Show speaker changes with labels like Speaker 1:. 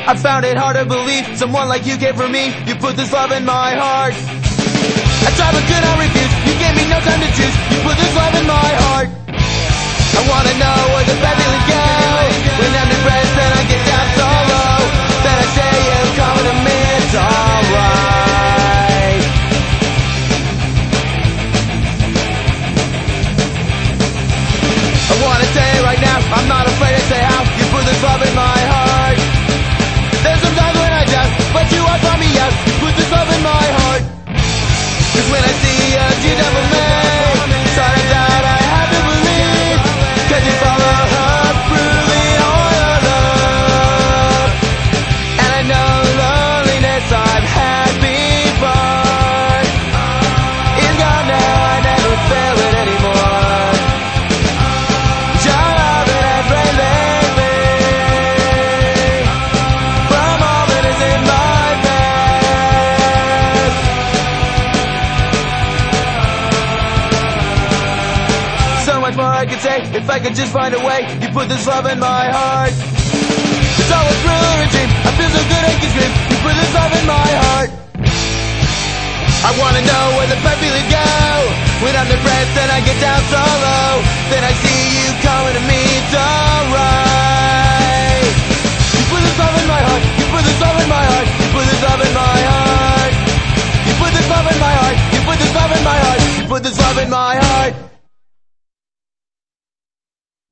Speaker 1: I found it hard to believe someone like you cared for me. You put this love in my heart. I tried but could not refuse. You gave me no time to choose. You put this love in my heart. I wanna know where the bad feelings go. When I'm depressed, then I get down so low. Then I say you're coming to me, it's alright. I wanna say it right now, I'm not afraid to say how you put this love in my heart. There's some times when I doubt, but you are for me, yes. You put this love in my heart. Cause when I see you, you never make. Started out, I have to believe. Cause you follow her through all your love. And I know loneliness I've had before is gone now, I never feel it anymore. Your love and has released me from all that is in my past. So much more I could say if I could just find a way. You put this love in my heart. It's all a thriller and dream. I feel so good I can scream. You put this love in my heart. I wanna know where the bad feelings go. When I'm depressed and I get down so